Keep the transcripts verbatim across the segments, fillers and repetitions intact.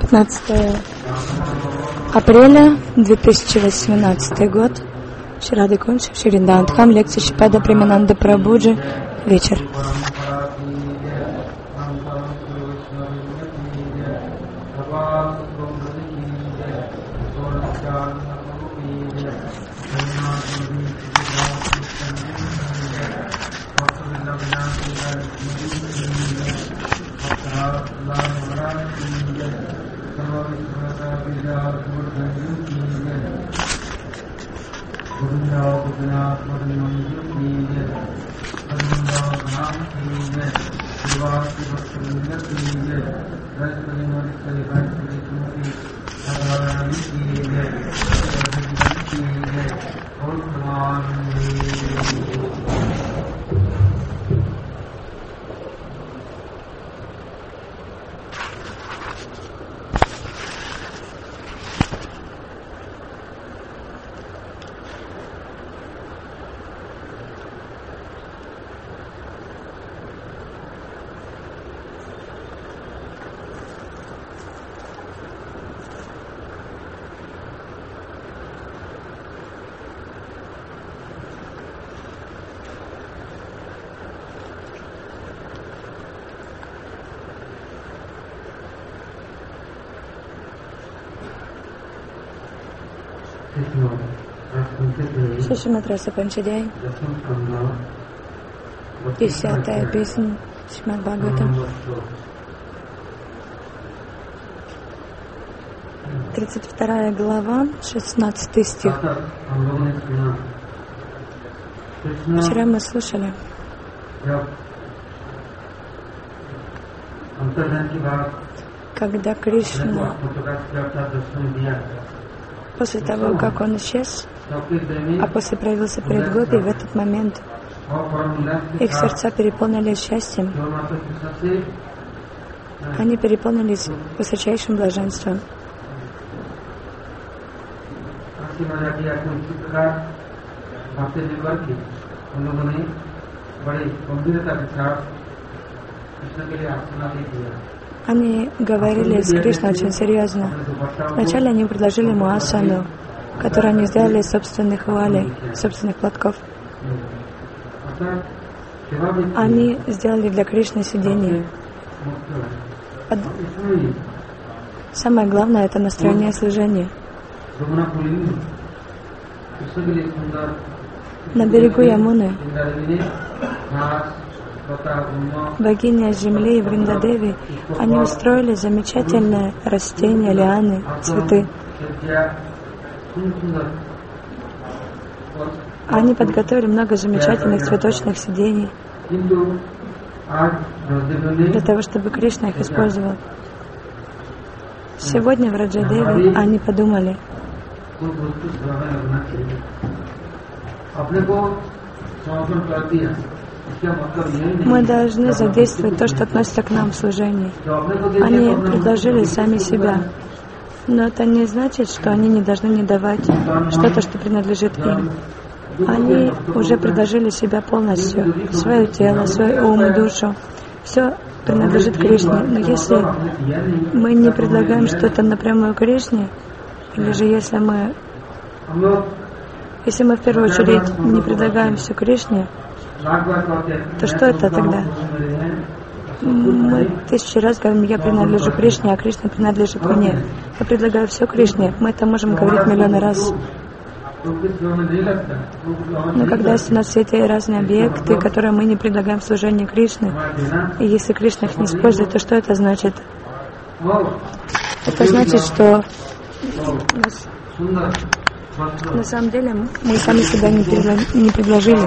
пятнадцатое апреля две тысячи восемнадцатый год. Шрады Кунш, Шриндандхам, лекция Шипада Премананда Прабуджи. Вечер. Шишиматраса Панчадяй, десятая песня Шримад Бхагаватам, тридцать вторая глава, шестнадцатый стих. Вчера мы слушали, когда Кришна, после того, как он исчез, а после проявился перед Гопи, в этот момент их сердца переполнились счастьем, они переполнились высочайшим блаженством. Они говорили с Кришной очень серьезно. Вначале они предложили ему асану, которую они сделали из собственных вуалей, собственных платков. Они сделали для Кришны сидение. Под... Самое главное — это настроение служения. На берегу Ямуны богиня земли и Вриндадеви, они устроили замечательное растение, лианы, цветы. Они подготовили много замечательных цветочных сидений для того, чтобы Кришна их использовал. Сегодня в Раджадеве они подумали, мы должны задействовать то, что относится к нам в служении. Они предложили сами себя. Но это не значит, что они не должны не давать что-то, что принадлежит им. Они уже предложили себя полностью, свое тело, свой ум и душу. Все принадлежит Кришне. Но если мы не предлагаем что-то напрямую Кришне, или же если мы, если мы в первую очередь не предлагаем все Кришне, то что это тогда? Мы тысячу раз говорим, я принадлежу Кришне, а Кришна принадлежит мне. Я предлагаю все Кришне. Мы это можем говорить миллионы раз. Но когда есть у нас все эти разные объекты, которые мы не предлагаем в служении Кришны, и если Кришна их не использует, то что это значит? Это значит, что на самом деле мы сами себя не, предло... не предложили.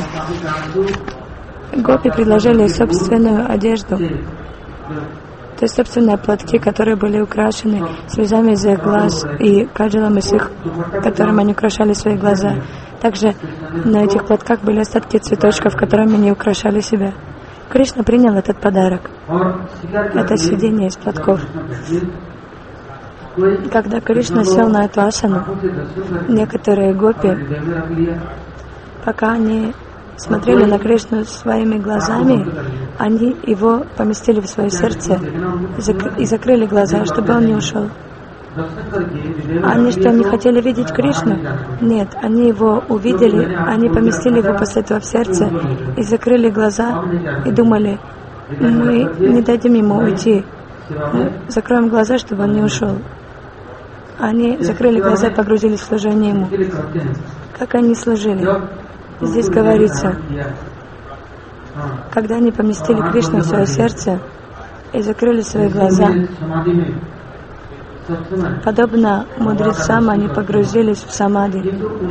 Гопи предложили собственную одежду, то есть собственные платки, которые были украшены слезами из их глаз и каджалом из их, которым они украшали свои глаза. Также на этих платках были остатки цветочков, которыми они украшали себя. Кришна принял этот подарок. Это сидение из платков. Когда Кришна сел на эту асану, некоторые гопи, пока они смотрели на Кришну своими глазами, они его поместили в свое сердце и закрыли глаза, чтобы он не ушел. Они что, не хотели видеть Кришну? Нет, они его увидели, они поместили его после этого в сердце и закрыли глаза и думали, мы не дадим ему уйти, мы закроем глаза, чтобы он не ушел. Они закрыли глаза и погрузились в служение ему. Как они служили? Здесь говорится, когда они поместили Кришну в свое сердце и закрыли свои глаза, подобно мудрецам, они погрузились в самадхи.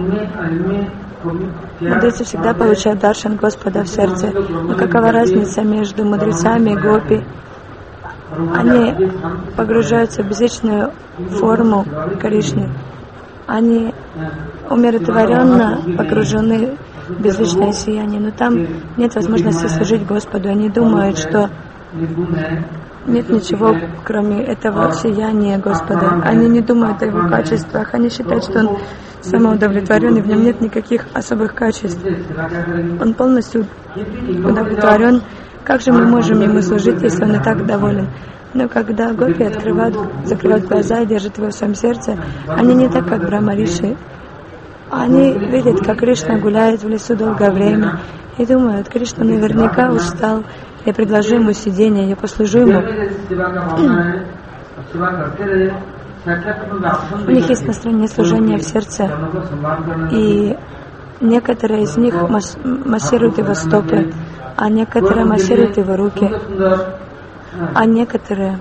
Мудрецы всегда получают даршан Господа в сердце. Но какова разница между мудрецами и гопи? Они погружаются в безличную форму Кришны. Они умиротворенно погружены в безличное сияние, но там нет возможности служить Господу. Они думают, что нет ничего, кроме этого сияния Господа. Они не думают о его качествах. Они считают, что он самоудовлетворен, и в нем нет никаких особых качеств. Он полностью удовлетворен. Как же мы можем ему служить, если он и так доволен? Но когда гопи открывают, закрывают глаза и держат его в своем сердце, они не так, как Брахма-риши. Они видят, как Кришна гуляет в лесу долгое время, и думают, Кришна наверняка устал, я предложу ему сидение, я послужу ему. У них есть настроение служения в сердце, и некоторые из них мас- массируют его стопы, а некоторые массируют его руки, а некоторые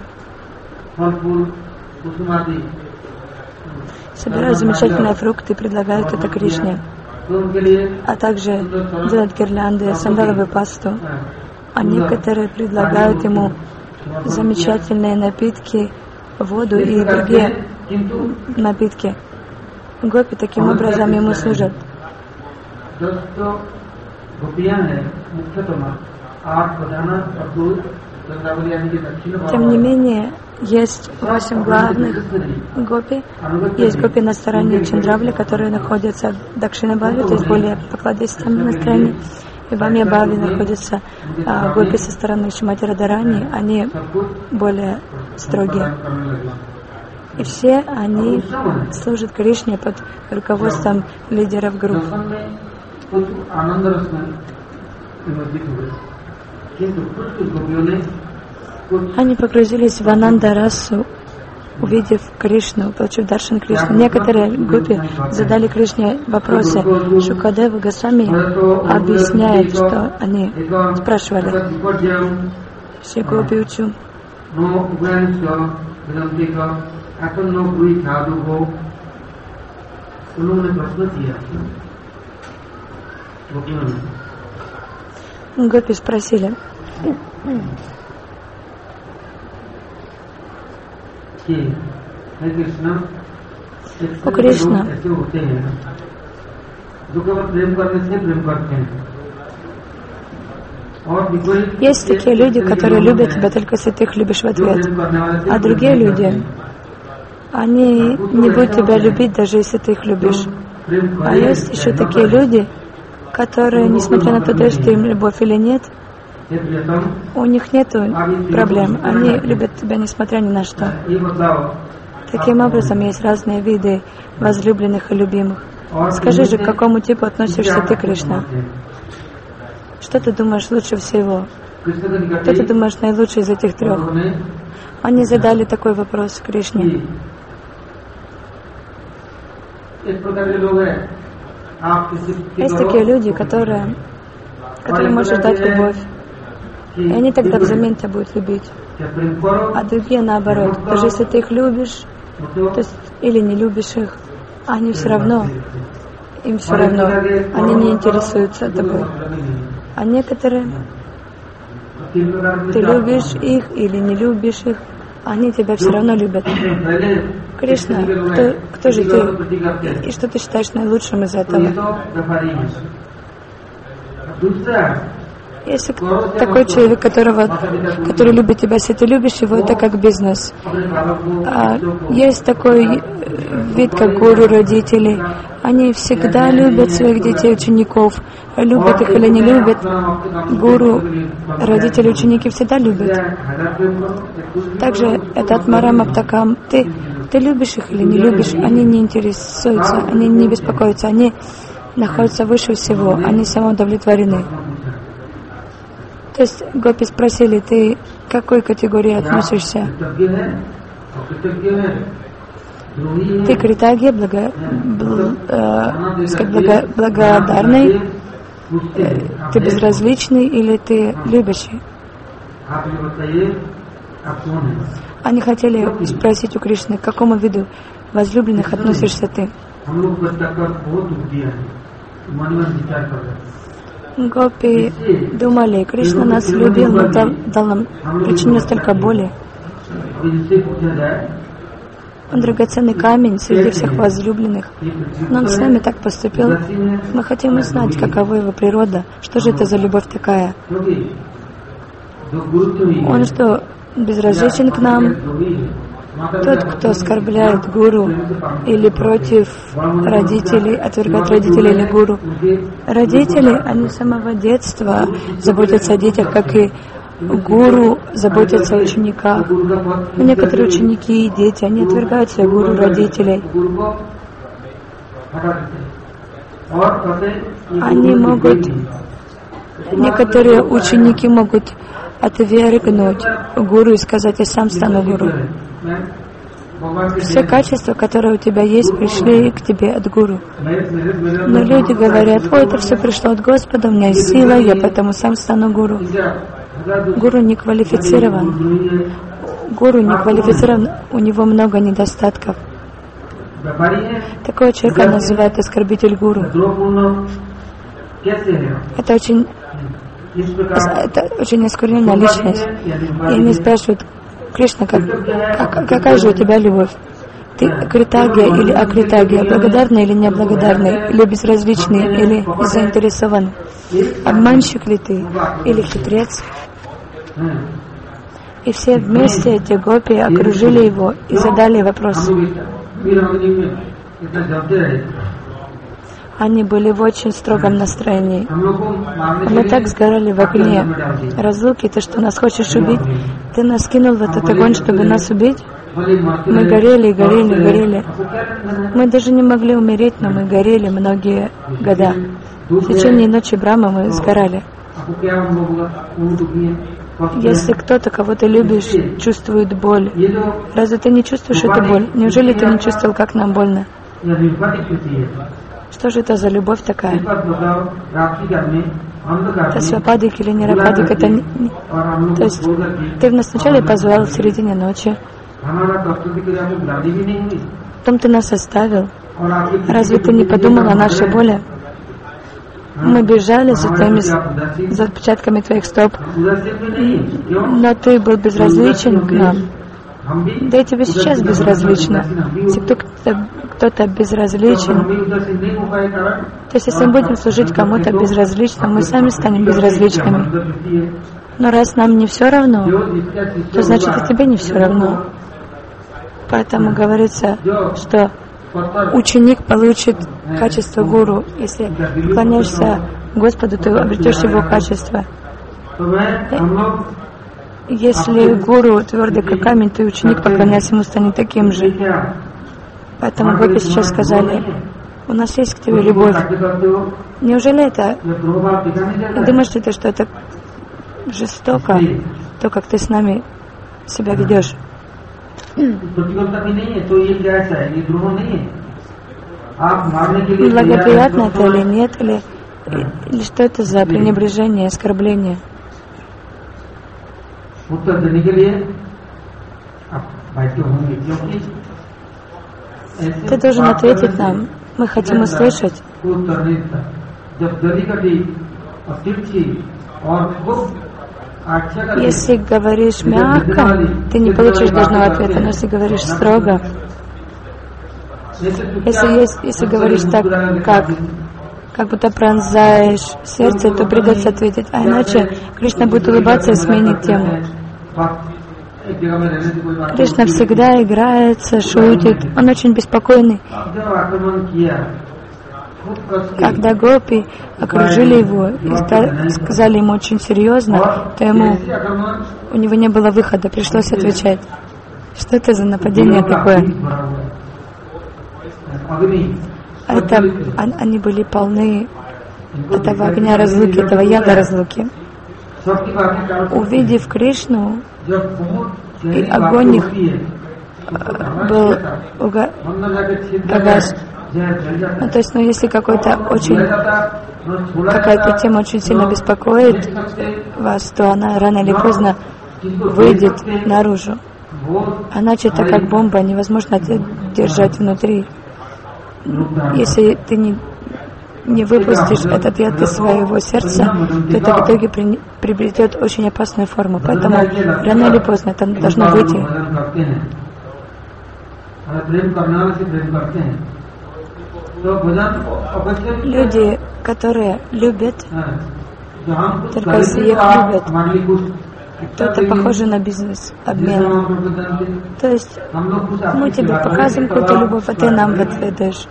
собирают замечательные фрукты и предлагают это Кришне, а также делают гирлянды, сандаловую пасту, а некоторые предлагают ему замечательные напитки, воду и другие напитки. Гопи таким образом ему служат. Тем не менее, есть восемь главных гопи. Есть гопи на стороне Чандравли, которые находятся в Дакшина-бхави, то есть более покладистом настроении. И в Амья-бхави находятся а, гопи со стороны Шримати Радарани, они более строгие. И все они служат Кришне под руководством лидеров групп. Они погрузились в Ананда-расу, увидев Кришну, получив даршан Кришны. Некоторые гопи задали Кришне вопросы. Шукадева Госвами объясняет, что они спрашивали. Все гопи учу. Гопи спросили. О Кришна, есть такие люди, которые любят тебя только если ты их любишь в ответ, а другие люди, они не будут тебя любить, даже если ты их любишь. А есть еще такие люди, которые, несмотря на то, дашь ты им любовь или нет, у них нет проблем. Они любят тебя, несмотря ни на что. Таким образом, есть разные виды возлюбленных и любимых. Скажи же, к какому типу относишься ты, Кришна? Что ты думаешь лучше всего? Что ты думаешь наилучше из этих трех? Они задали такой вопрос Кришне. Есть такие люди, которые, которые можешь дать любовь, и они тогда взамен тебя будут любить. А другие наоборот. Даже если ты их любишь, то есть или не любишь их, они все равно, им все равно, они не интересуются тобой. А некоторые, ты любишь их или не любишь их, они тебя все равно любят. Кришна, кто, кто же ты? И что ты считаешь наилучшим из этого? Если такой человек, которого, который любит тебя, если ты любишь его, это как бизнес. А есть такой вид, как гуру, родители. Они всегда любят своих детей, учеников. Любят их или не любят. Гуру, родители, ученики всегда любят. Также это Атмарам Аптакам. Ты Ты любишь их или не любишь, они не интересуются, они не беспокоятся, они находятся выше всего, они самоудовлетворены. То есть гопи спросили, ты к какой категории относишься? Ты критаги, благо, бл, э, сказать, благо, благодарный, э, ты безразличный или ты любящий? Они хотели спросить у Кришны, к какому виду возлюбленных относишься ты? Гопи думали, Кришна нас любил, но дал, дал нам, причинил столько боли. Он драгоценный камень среди всех возлюбленных. Но он с нами так поступил. Мы хотим узнать, какова его природа, что же это за любовь такая. Он что, безразличен к нам? Тот, кто оскорбляет гуру или против родителей, отвергает родителей или гуру. Родители, они с самого детства заботятся о детях, как и гуру заботятся о учениках. Но некоторые ученики и дети, они отвергают своих гуру родителей. Они могут, некоторые ученики могут отвергнуть гуру и сказать, я сам стану гуру. Все качества, которые у тебя есть, пришли к тебе от гуру. Но люди говорят, ой, это все пришло от Господа, у меня есть сила, я поэтому сам стану гуру. Гуру не квалифицирован. Гуру не квалифицирован, у него много недостатков. Такого человека называют оскорбитель гуру. Это очень, это очень оскорбленная личность. И они спрашивают, Кришна, как, как, какая же у тебя любовь? Ты критагия или акритагия, благодарный или неблагодарный, или безразличный, или заинтересованный? Обманщик ли ты, или хитрец? И все вместе эти гопи окружили его и задали вопрос. Они были в очень строгом настроении. Мы так сгорали в огне разлуки. Ты что, нас хочешь убить? Ты нас кинул в этот огонь, чтобы нас убить? Мы горели, горели, горели. Мы даже не могли умереть, но мы горели многие года. В течение ночи Брахмы мы сгорали. Если кто-то, кого ты любишь, чувствует боль, разве ты не чувствуешь эту боль? Неужели ты не чувствовал, как нам больно? Что же это за любовь такая? Это свападик или не рападик? Это не... То есть ты нас вначале позвал в середине ночи, потом ты нас оставил. Разве ты не подумал о нашей боли? Мы бежали за твоими, за отпечатками твоих стоп, но ты был безразличен к нам. Да и тебе сейчас безразлично. Если кто-то, кто-то безразличен, то есть если мы будем служить кому-то безразлично, мы сами станем безразличными. Но раз нам не все равно, то значит и тебе не все равно. Поэтому говорится, что ученик получит качество гуру. Если поклоняешься Господу, ты обретешь его качество. Если гуру твердый как камень, то и ученик, поклоняясь ему, станет таким же. Поэтому гопи сейчас сказали, у нас есть к тебе любовь. Неужели это... Думаешь ли ты, что это жестоко, то, как ты с нами себя ведешь? Благоприятно это или нет, или, или что это за пренебрежение, оскорбление? Ты должен ответить нам. Мы хотим услышать. Если говоришь мягко, ты не получишь должного ответа, но если говоришь строго, если, есть, если говоришь так, как, как будто пронзаешь сердце, то придется ответить, а иначе Кришна будет улыбаться и сменит тему. Кришна всегда играется, шутит, он очень беспокойный. Когда гопи окружили его и сказали ему очень серьезно, то ему, у него не было выхода, пришлось отвечать. Что это за нападение такое? Это, они были полны этого огня разлуки, этого яда разлуки. Увидев Кришну, и огонь их был погас. Ну, то есть, ну, если какой-то очень, какая-то тема очень сильно беспокоит вас, то она рано или поздно выйдет наружу. Иначе это как бомба, невозможно это держать внутри. Если ты не, не выпустишь этот яд из своего сердца, то это в итоге при, приобретет очень опасную форму. Поэтому рано или поздно это должно выйти. Люди, которые любят, только если их любят, то это похоже на бизнес, обмен. То есть мы тебе показываем какую-то любовь, а ты нам в ответ даешь.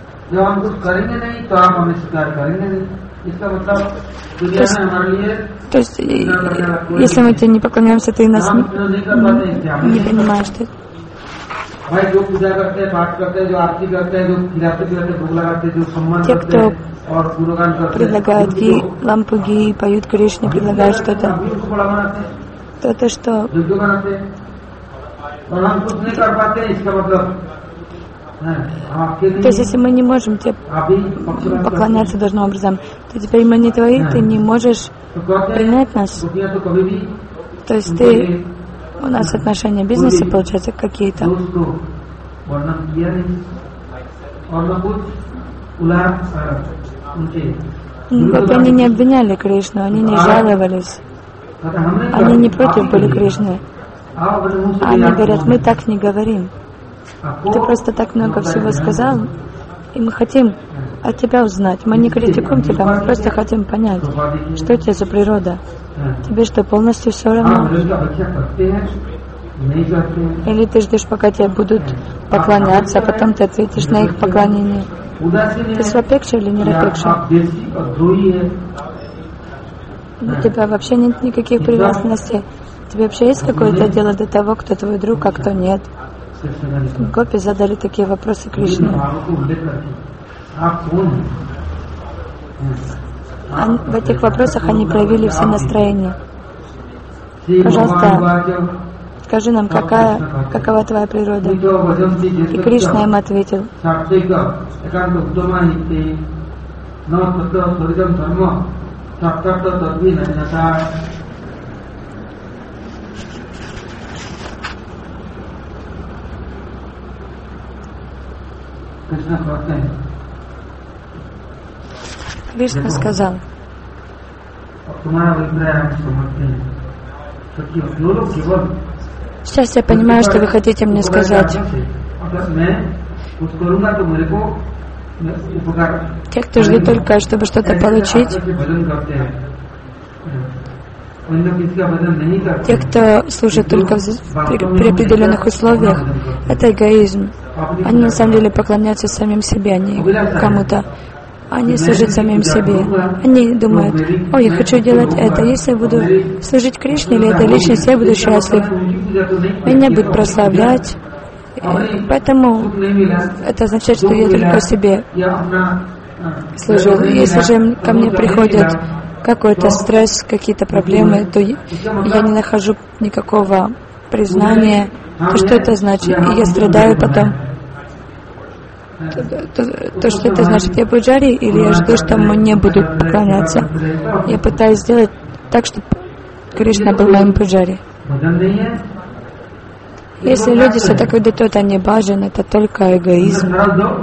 То есть, то есть если мы тебе не поклоняемся, ты нас не, не понимаешь, что это. Те, кто предлагают ги, лампу ги, поют Кришне, предлагают что-то, то это что? То есть, если мы не можем тебе поклоняться должным образом, то теперь мы не твои, ты не можешь принять нас. То есть ты, у нас отношения бизнеса получаются какие-то. Вот они не обвиняли Кришну, они не жаловались. Они не против были Кришны. Они говорят, мы так не говорим. Ты просто так много всего сказал, и мы хотим от тебя узнать. Мы не критикуем тебя, мы просто хотим понять, что у тебя за природа. Тебе что, полностью все равно? Или ты ждешь, пока тебе будут поклоняться, а потом ты ответишь на их поклонение? Ты свапекша или не рапекша? У тебя вообще нет никаких привязанностей. Тебе вообще есть какое-то дело до того, кто твой друг, а кто нет? Гопи задали такие вопросы Кришне. В этих вопросах они проявили все настроения. Пожалуйста, скажи нам, какая, какова твоя природа? И Кришна им ответил. Кришна сказал, сейчас я понимаю, что вы хотите мне сказать. Те, кто ждут только, чтобы что-то получить, те, кто служит только при, при определенных условиях, это эгоизм. Они на самом деле поклоняются самим себе, а не кому-то. Они служат самим себе. Они думают, о, я хочу делать это. Если я буду служить Кришне или этой личности, я буду счастлив. Меня будут прославлять. Поэтому это означает, что я только себе служу. Если же ко мне приходит какой-то стресс, какие-то проблемы, то я не нахожу никакого признания. То что это значит? И я страдаю потом. То, то, то, что это значит, я пуджари, или я жду, что мне будут поклоняться. Я пытаюсь сделать так, чтобы Кришна был моим пуджари. Если люди все-таки ведут, они баджан, это только эгоизм.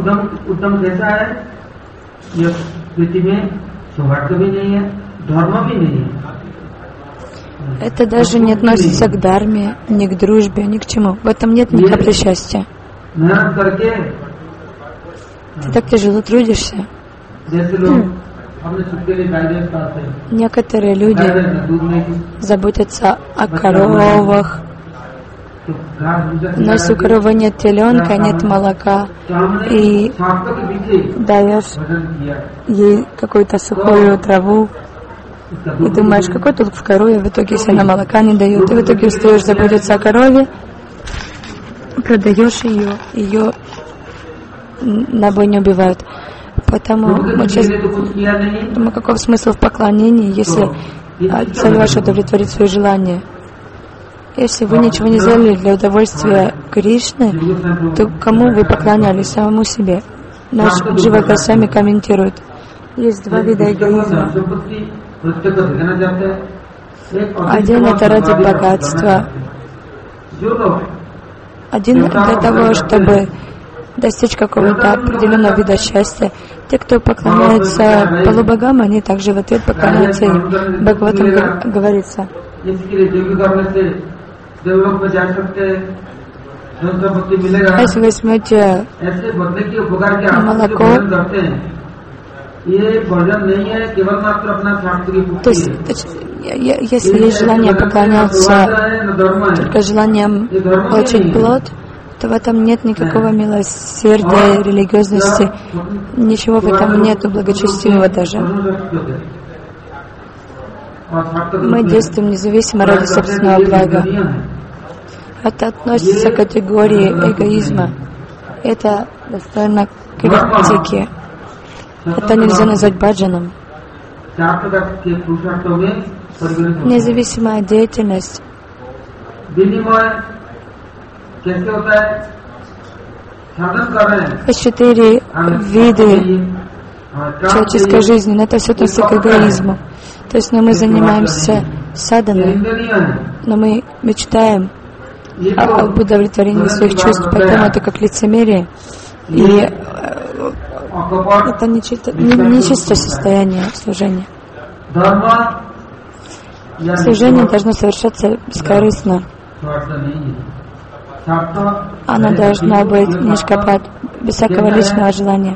Это даже не относится к дхарме, ни к дружбе, ни к чему. В этом нет ни капли счастья. Ты так тяжело трудишься. Некоторые люди заботятся о коровах, но если у коровы нет теленка, нет молока, и даешь ей какую-то сухую траву, и думаешь, какой толк в корове, в итоге, если она молока не дает, и в итоге устаешь заботиться о корове, продаешь ее, ее на бойне убивают. Поэтому мы сейчас думаем, каков смысл в поклонении, если цель ваша удовлетворить свои желания. Если вы ничего не сделали для удовольствия Кришны, то кому вы поклонялись? Самому себе. Наш Джива Госвами комментирует. Есть два вида эгоизма. Один это ради богатства. Один для того, чтобы достичь какого-то определенного вида счастья. Те, кто поклоняется полубогам, они также в ответ поклоняются им. Бхагаватам говорится. Если вы возьмете молоко, то есть, если есть желание поклоняться только желанием получить плод, то в этом нет никакого милосердия, религиозности, ничего в этом нет, благочестивого даже. Мы действуем независимо ради собственного блага. Это относится к категории эгоизма. Это достойно критики. Это нельзя назвать баджаном. Независимая деятельность. Есть четыре вида человеческой жизни, но это все относится к эгоизму. То есть, но мы занимаемся саданой, но мы мечтаем об удовлетворении своих чувств, поэтому это как лицемерие. И это нечистое не, не состояние служения. Служение должно совершаться бескорыстно. Оно должно быть нишкапат, без всякого личного желания.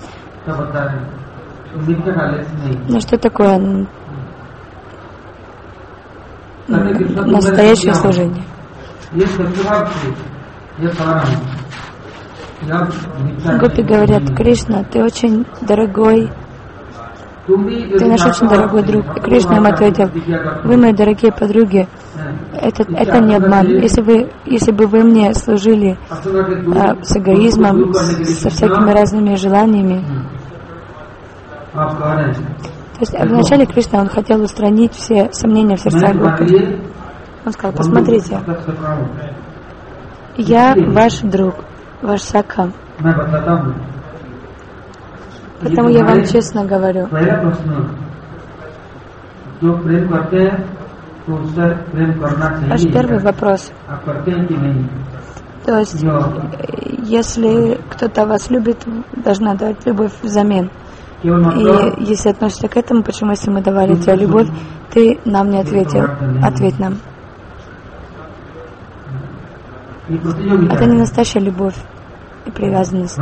Но что такое настоящее служение? Гопи говорят: Кришна, ты очень дорогой, ты наш очень дорогой друг. И Кришна им ответил: вы, мои дорогие подруги, это, это не обман. Если вы, если бы вы мне служили а, с эгоизмом, с, со всякими разными желаниями. То есть вначале Кришна, он хотел устранить все сомнения в сердцах Гопи. Он сказал: посмотрите, я ваш друг, ваш сакха. Поэтому я вам честно говорю. Ваш первый вопрос. То есть, если кто-то вас любит, должна давать любовь взамен. И если относишься к этому, почему, если мы давали тебе любовь, ты нам не ответил? Ответь нам. Это не настоящая любовь и привязанность.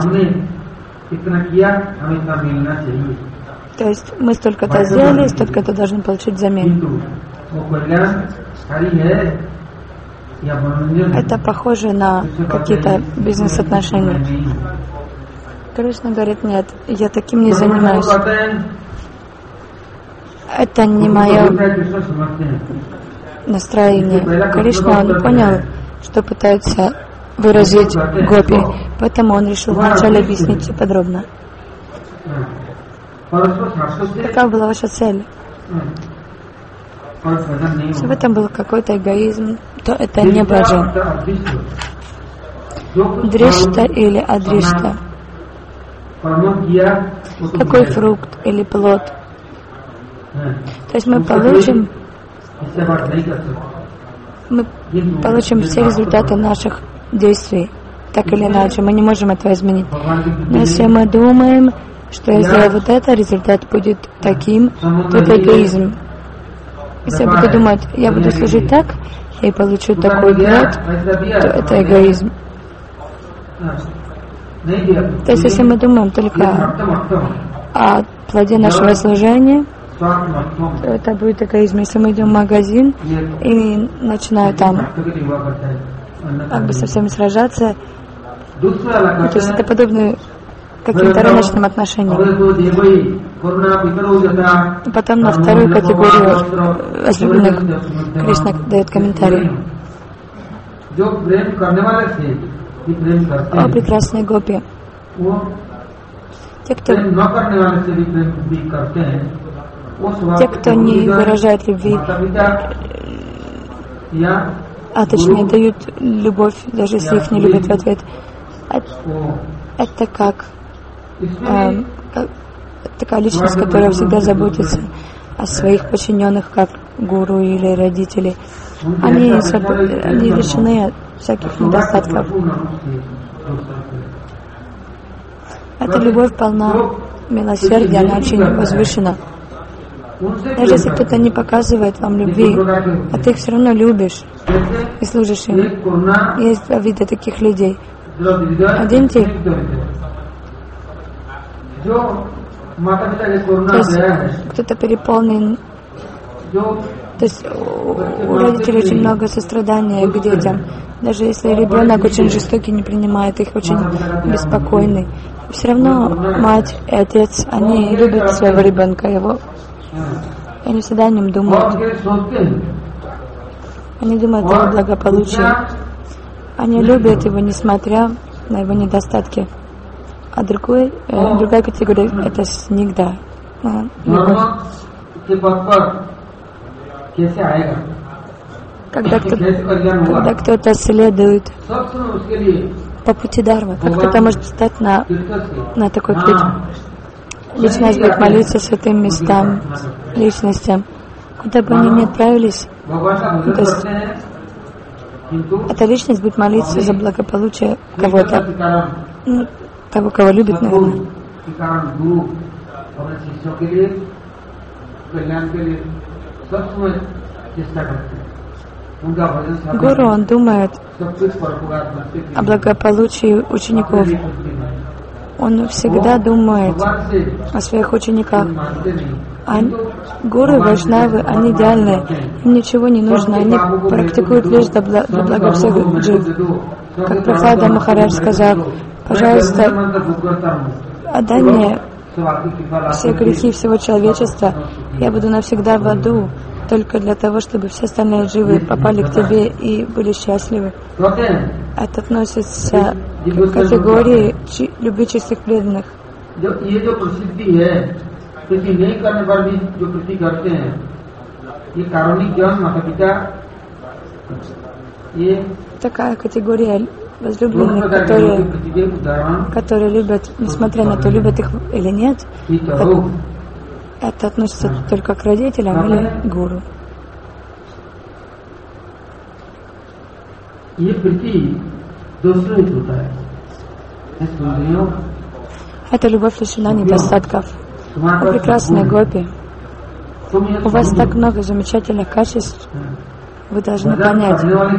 То есть мы столько-то сделали, столько-то должны получить взамен. Это похоже на какие-то бизнес-отношения. Кришна говорит: нет, я таким не занимаюсь. Это не мое настроение. Кришна, он понял, что пытается выразить Гопи, поэтому он решил вначале объяснить все подробно. Какая была ваша цель? Если в этом был какой-то эгоизм, то это не баджан. Дришта или адришта. Какой фрукт или плод. То есть мы получим, мы получим все результаты наших действий, так или иначе. Мы не можем этого изменить. Но если мы думаем, что я сделаю вот это, результат будет таким, то это эгоизм. Если я буду думать, я буду служить так, и получу такой плод, то это эгоизм. То есть, если мы думаем только о плоде нашего служения, то это будет эгоизм. Если мы идем в магазин и начинаем там как бы со всеми сражаться, то есть это подобно каким-то рыночным отношениям. Потом на вторую категорию возлюбленных Кришна дает комментарий. О, прекрасные гопи! Те, кто, те, кто не выражает любви, а точнее дают любовь, даже если их не любят в ответ, это, это как, э, как такая личность, которая всегда заботится о своих подчиненных, как гуру или родители. Они, они лишены всяких недостатков. Эта любовь полна милосердия, она очень возвышена. Даже если кто-то не показывает вам любви, а ты их все равно любишь и служишь им. Есть два вида таких людей. Один тип. То есть кто-то переполнен. То есть у родителей очень много сострадания к детям. Даже если ребенок очень жестокий, не принимает их, очень беспокойный. Все равно мать и отец, они любят своего ребенка, его. И они всегда о нем думают. Они думают о его благополучии. Они любят его, несмотря на его недостатки. А другой, э, другая категория — это снегда. А, когда, кто, когда кто-то следует по пути дharмы, как кто-то может встать на, на такой путь. Личность будет молиться святым местам, личностям, куда бы они ни отправились. То есть эта личность будет молиться за благополучие кого-то, ну, того, кого любит, наверное. Гуру, он думает о благополучии учеников. Он всегда думает о своих учениках. А гуру и вайшнавы, они идеальные, им ничего не нужно, они практикуют лишь для блага всех джив. Как Прахлада Махарадж сказал: пожалуйста, отдай мне все грехи всего человечества, я буду навсегда в аду, только для того, чтобы все остальные дживы попали к тебе и были счастливы. Это относится к категории любви чистых преданных. Такая категория возлюбленных, которые, которые любят, несмотря на то, любят их или нет, это, это относится только к родителям или гуру. Эта любовь лишена недостатков. О, прекрасные гопи, у вас так много замечательных качеств, вы должны понять.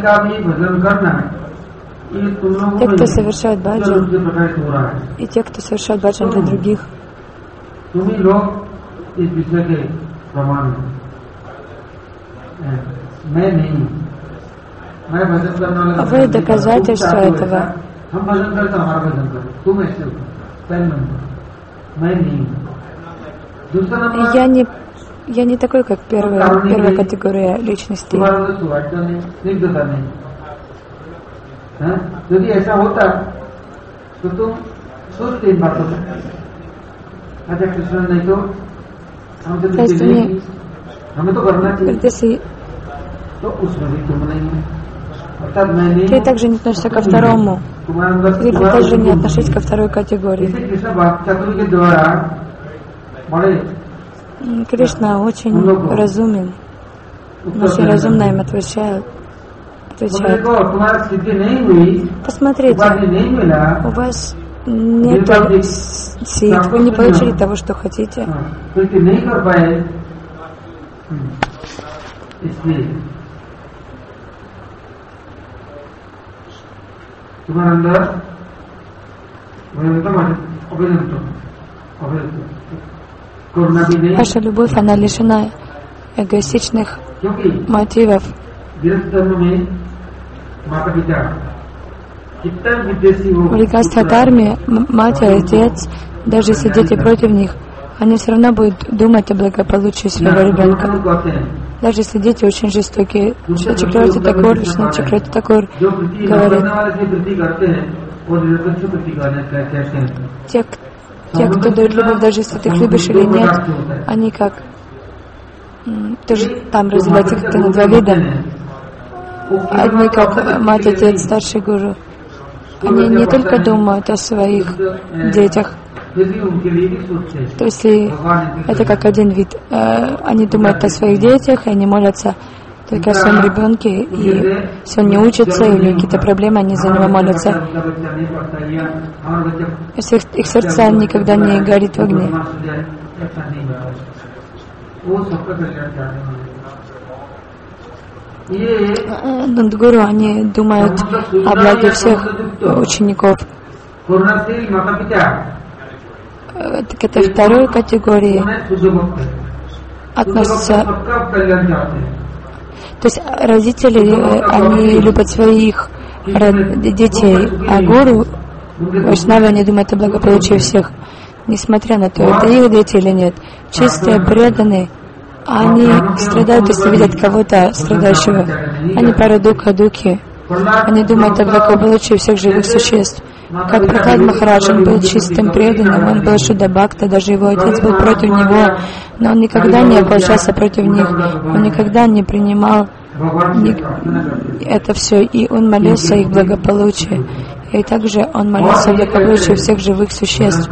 Те, кто совершает баджан, и те, кто совершает баджан для других, а вы доказательство этого. Я не, я не такой, как первая, первая категория личностей. То есть мне, если ты также не относишься ко второму, или ты также не относишься ко второй категории. Кришна очень разумен, он очень разумно им отвечает. отвечает. Посмотрите, у вас нет сит, вы не получили того, что хотите. Ваша любовь, она лишена эгоистичных мотивов. В лекарстве дхарме мать и отец, даже если дети против них, они все равно будут думать о благополучии своего ребенка. Даже если дети очень жестокие, Чакраворти Такур, Вишну Чакраворти Такур говорит, те, те, кто дает любовь, даже если ты их любишь или нет, они как тоже там разделяются как-то на два вида. Одни как мать, отец, старший гуру. Они не только думают о своих детях. То есть это как один вид. Они думают о своих детях, и они молятся только о своем ребенке, и если он не учится, или какие-то проблемы, они за него молятся. Если их, их сердца никогда не горит в огне. Нандгуру, они думают о благе всех учеников. Так это второй категории относится. То есть родители, они любят своих детей, а гуру, вайшнавы, они думают о благополучии всех, несмотря на то, это их дети или нет. Чистые, преданные, они страдают, если видят кого-то страдающего. Они парадука-дуки. Они думают о благополучии всех живых существ. Как Прахлад Махарадж, он был чистым, преданным, он был Шудда Бхакта, даже его отец был против него, но он никогда не ополчался против них, он никогда не принимал ни... это все, и он молился о их благополучии. И также он молился о благополучии всех живых существ.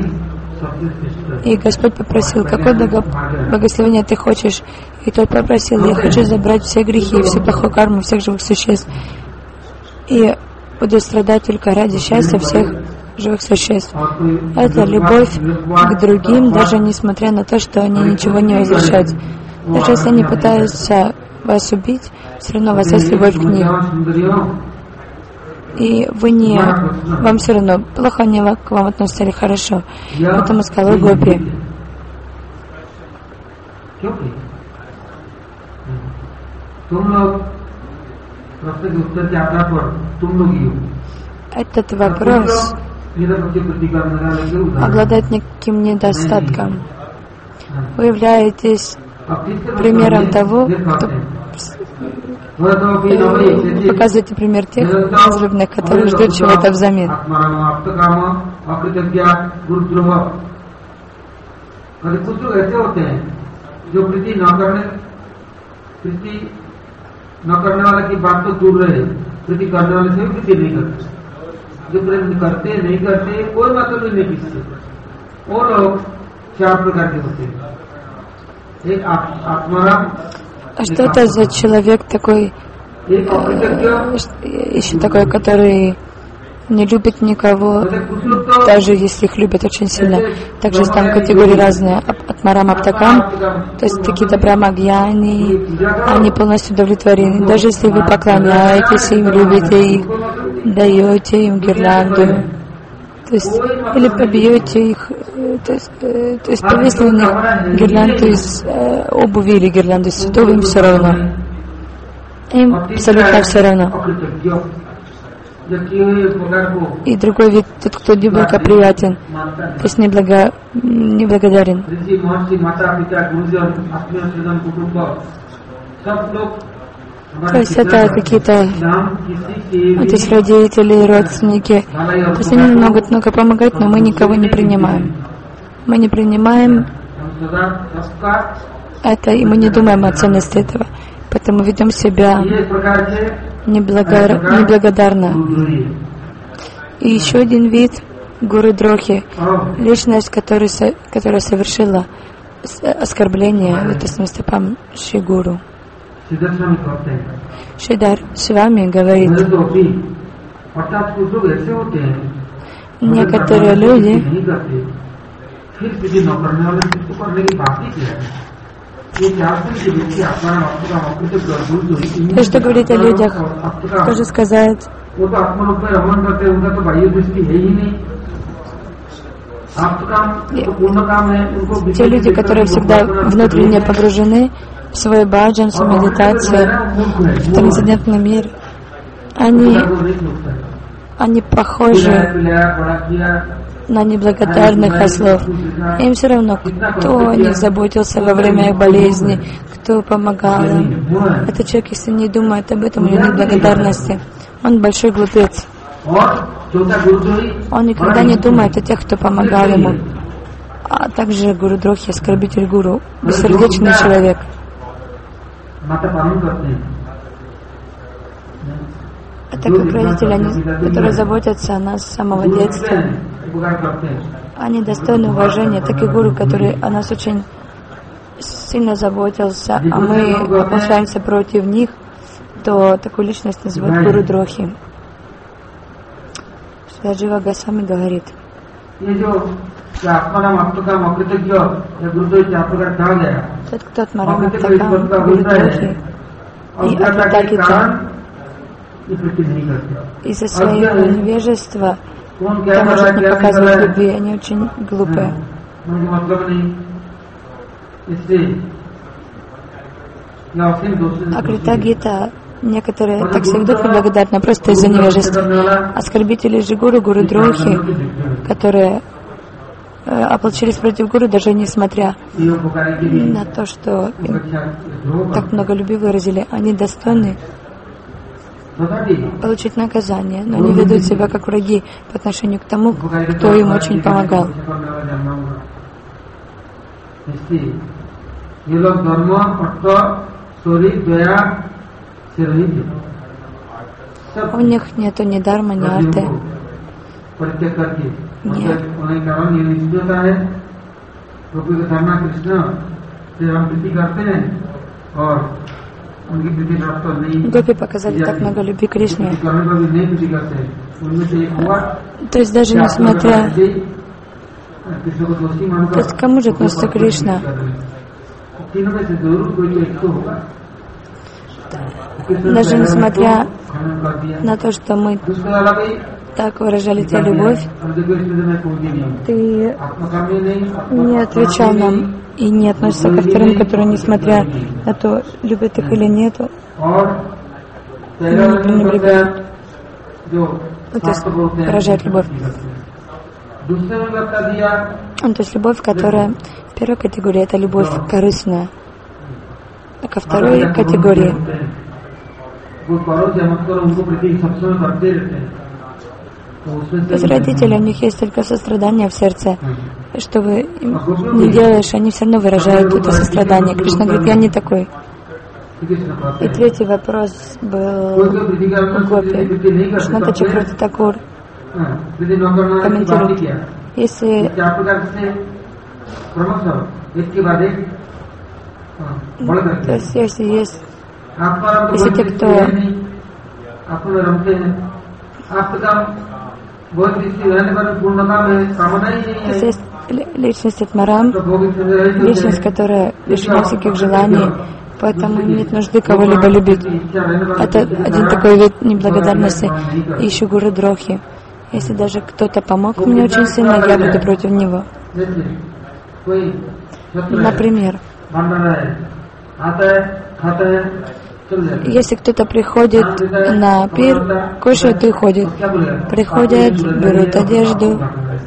И Господь попросил, какое благословение ты хочешь? И тот попросил, я хочу забрать все грехи и всю плохую карму всех живых существ. И буду страдать только ради счастья всех живых существ. Это любовь к другим, даже несмотря на то, что они ничего не возвращают. Даже если они пытаются вас убить, все равно у вас есть любовь к ним. И вы не... Вам все равно, плохо они к вам относятся или хорошо. Поэтому сказал Гопи. Этот вопрос обладает неким недостатком. Вы являетесь примером того, кто показываете пример тех разрывных, которые ждут чего-то взамен. न करने वाले की बात तो दूर रहे, प्रीति करने वाले से भी प्रीति नहीं करते, जो प्रेम करते नहीं करते कोई मतलब नहीं किससे, वो लोग चार प्रकार के होते हैं। एक आत्माराम, а что это за человек такой, э, еще такой, который не любит никого, даже если их любят очень сильно. Также там категории разные, от Марам Аптакам, то есть какие-то брамагьяни, они полностью удовлетворены. Даже если вы поклоняетесь им, любите их, даете им гирлянду, то есть, или побьете их, то есть, э, то есть повесили на них гирлянду из э, обуви или гирлянду из цветов, им все равно. Им абсолютно все равно. И другой вид, тот, кто неблагоприятен, то есть неблаго, неблагодарен. То есть это какие-то, то есть родители, родственники. То есть они могут много помогать, но мы никого не принимаем. Мы не принимаем это, и мы не думаем о ценности этого. Поэтому ведем себя неблаго... неблагодарно. И еще один вид Гуру Дрохи, личность, которая, которая совершила оскорбление лотосным стопам Шри Гуру. Шридар с вами говорит, некоторые люди то, что говорит о людях, тоже сказать, те люди, которые всегда внутренне погружены в свой баджан, в свою медитацию, в трансцендентный мир, они они похожи на неблагодарных ослов. Им все равно, кто о них заботился во время их болезни, кто помогал им. Этот человек, если не думает об этом, у него нет благодарности. Он большой глупец. Он никогда не думает о тех, кто помогал ему. А также Гуру Дрохи, оскорбитель гуру, бессердечный человек. Это как родители, они, которые заботятся о нас с самого детства. Они достойны уважения, так и гуру, который о нас очень сильно заботился, а мы ополчаемся против них, то такую личность называют Гуру Дрохи. Шриджива Госвами говорит, тот, кто от Марама Птакам, Гуру Дрохи и Ататакита, из-за своего невежества, кто может не показывать любви, они очень глупые. А Крита Гита, некоторые так себя ведут неблагодарно просто из-за невежества. Оскорбители же гуру, Гуру Дрохи, которые э, ополчились против гуру, даже несмотря на то, что им так много любви выразили, они достойны получить наказание, но они ведут себя как враги по отношению к тому, кто им очень помогал. У них нету ни дарма, ни арты. Нет. Гопи показали так много любви к Кришне. То есть даже несмотря... То есть к кому же относится Кришна? Даже несмотря на то, что мы так выражали тебе любовь, ты не отвечал нам и не относишься ко вторым, которые, несмотря на то, любят их или нет, не пренебрегают. Ну, то есть выражают любовь. Ну, то есть любовь, которая в первой категории, это любовь корыстная. А ко второй категории то есть родители, у них есть только сострадание в сердце. Что вы им не делаешь, они все равно выражают это сострадание. Кришна говорит, я не такой. И третий вопрос был у Гопи. Шната Чакраварти Такур комментирует, если то есть если есть если те, кто то есть есть личность Атмарам, личность, которая лишена всяких желаний, поэтому нет нужды кого-либо любить. Это один такой вид неблагодарности. И еще Гуру Дрохи. Если даже кто-то помог мне очень сильно, я буду против него. Например, если кто-то приходит на пир, кушает и уходит. Приходят, берут одежду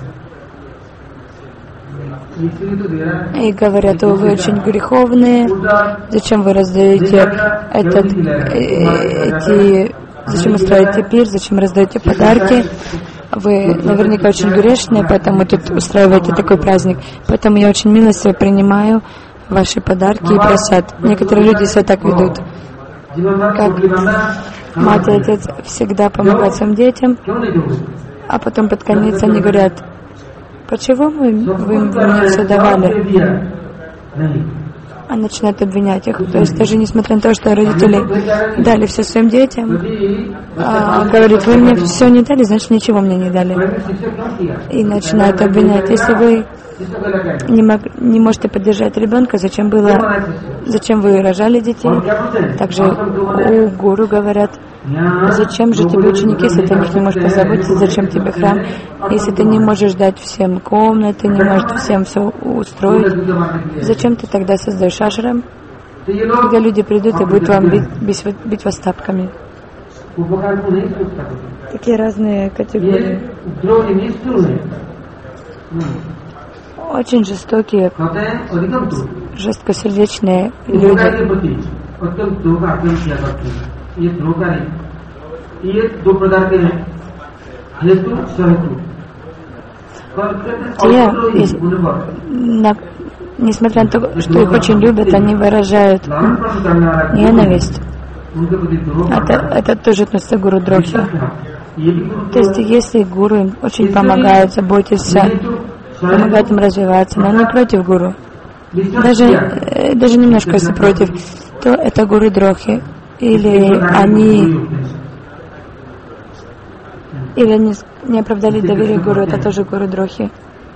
и говорят, о, вы очень греховные, зачем вы раздаете этот, эти, зачем устраиваете пир, зачем раздаете подарки. Вы наверняка очень грешные, поэтому тут устраиваете такой праздник. Поэтому я очень милостиво принимаю ваши подарки и просад. Некоторые люди себя так ведут. Как мать и отец всегда помогают своим детям, а потом под конец они говорят, почему вы, вы мне все давали? А начинают обвинять их. То есть даже несмотря на то, что родители дали все своим детям, а, говорит, вы мне все не дали, значит ничего мне не дали. И начинают обвинять. Если вы не, мог, не можете поддержать ребенка, зачем было, зачем вы рожали детей? Также у гуру говорят, зачем же тебе ученики, если ты о них не можешь позаботиться, зачем тебе храм, если ты не можешь дать всем комнаты, не можешь всем все устроить, зачем ты тогда создаешь ашрам, когда люди придут и будут вам бить, бить, бить вас тапками? Такие разные категории. Очень жестокие, жесткосердечные люди. Те, на, несмотря на то, что их очень любят, они выражают ненависть. Это, это тоже относится к гуру Дрохи. То есть, если гуру им очень помогает, заботится, помогает им развиваться, но он не против гуру. Даже, даже немножко, если против, то это гуру Дрохи. Или они, или они не оправдали доверие гуру, это тоже гуру Дрохи.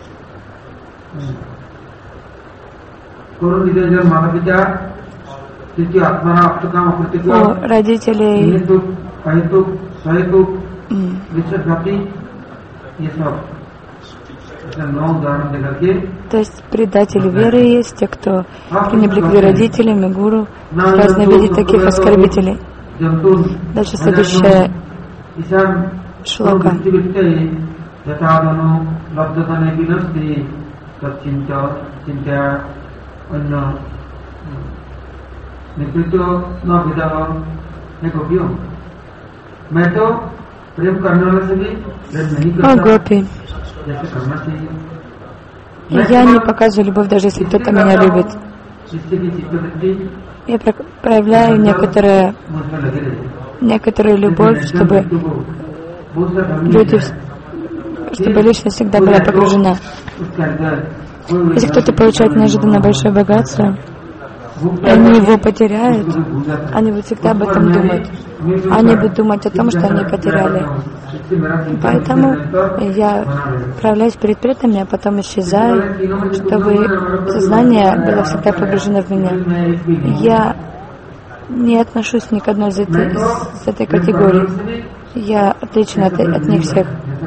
У родителей то есть предатели веры есть, те, кто пренебрегли родителями, гуру. Сказано видеть таких оскорбителей. Дальше следующая шлока. О, гопи, я не показываю любовь, даже если кто-то меня любит. Я проявляю некоторое, некоторую любовь, чтобы люди, чтобы личность всегда была погружена. Если кто-то получает неожиданно большое богатство, и они его потеряют, они будут всегда об этом думать. Они будут думать о том, что они потеряли. Поэтому я проявляюсь перед преданными, а потом исчезаю, чтобы сознание было всегда погружено в меня. Я не отношусь ни к одной из этой, из этой категории. Я отлична от, от них всех.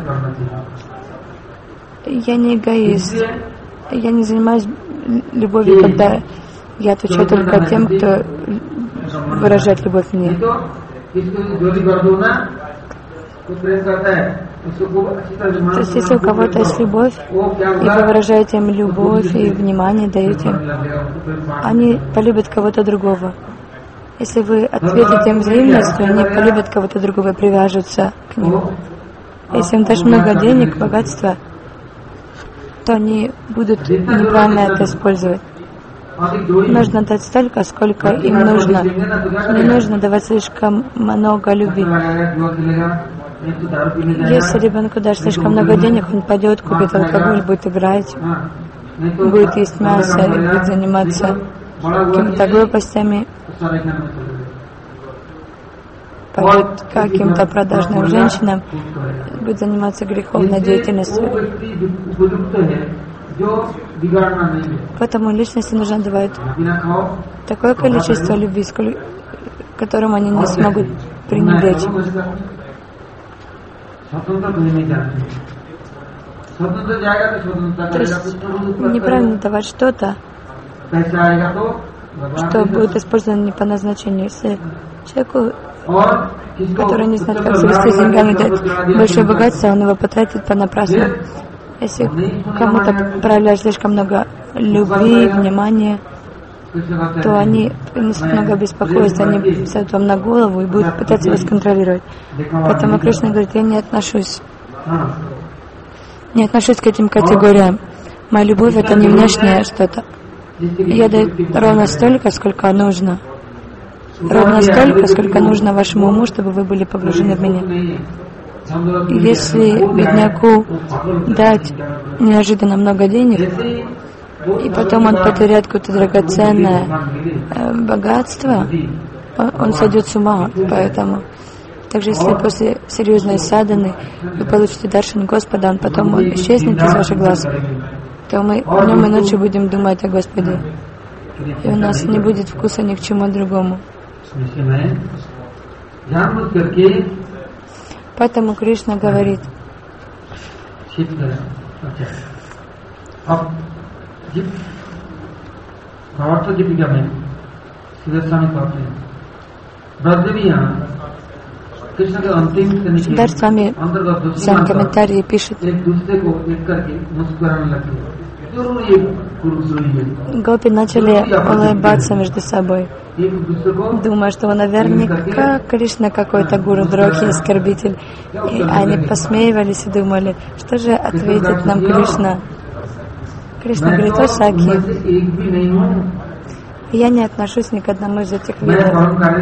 Я не эгоист. Я не занимаюсь любовью, когда я отвечаю только тем, кто выражает любовь мне. То есть, если у кого-то есть любовь, и вы выражаете им любовь и внимание даете им, они полюбят кого-то другого. Если вы ответите им взаимностью, они полюбят кого-то другого и привяжутся к ним. Если им дашь много денег, богатства, то они будут неправильно это использовать. Нужно дать столько, сколько им нужно. Не нужно давать слишком много любви. Если ребенку дашь слишком много денег, он пойдет, купит алкоголь, будет играть, будет есть мясо и будет заниматься какими-то глупостями, пойдет к каким-то продажным женщинам, будет заниматься греховной деятельностью. Поэтому личности нужно давать такое количество любви, которым они не смогут пренебречь. То есть неправильно давать что-то, что будет использовано не по назначению. Если человеку, который не знает, как себя вести с деньгами, дать большое богатство, он его потратит понапрасну. Если кому-то проявляют слишком много любви, внимания, то они принесут много беспокойства, они сядут вам на голову и будут пытаться вас контролировать. Поэтому Кришна говорит, я не отношусь, не отношусь к этим категориям. Моя любовь — это не внешнее что-то. Я даю ровно столько, сколько нужно. Ровно столько, сколько нужно вашему уму, чтобы вы были погружены в меня. Если бедняку дать неожиданно много денег, и потом он потеряет какое-то драгоценное э, богатство, он, он сойдет с ума. Поэтому, также если после серьезной садханы вы получите даршан Господа, он потом он исчезнет из ваших глаз, то мы днем и ночью будем думать о Господе, и у нас не будет вкуса ни к чему другому. Поэтому Кришна говорит, Судар с вами в своем комментарии пишет: гопи начали улыбаться между собой, думая, что он наверняка Кришна какой-то гуру дрохи, оскорбитель. И они посмеивались и думали, что же ответит нам Кришна. Кришна говорит: о Саки, я не отношусь ни к одному из этих видов.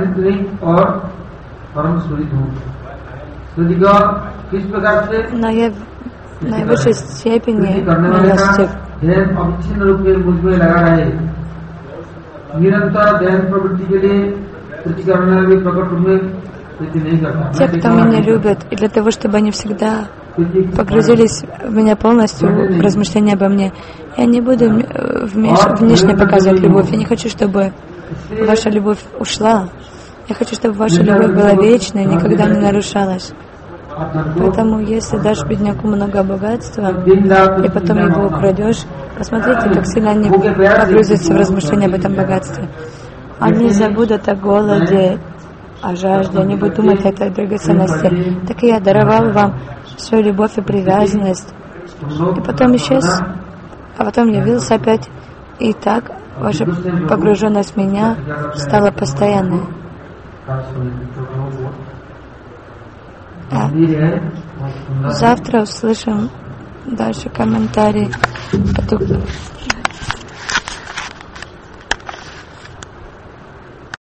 Но я в наивысшей степени милостив. Те, кто меня любят, и для того, чтобы они всегда погрузились в меня полностью, в размышления обо мне, я не буду вмеш- внешне показывать любовь. Я не хочу, чтобы ваша любовь ушла. Я хочу, чтобы ваша любовь была вечной и никогда не нарушалась. Поэтому, если дашь бедняку много богатства, и потом его украдешь, посмотрите, как сильно они погрузятся в размышления об этом богатстве. Они забудут о голоде, о жажде, они будут думать о этой драгоценности. Так и я даровал вам свою любовь и привязанность, и потом исчез, а потом явился опять. И так ваша погруженность в меня стала постоянной. А завтра услышим дальше комментарий.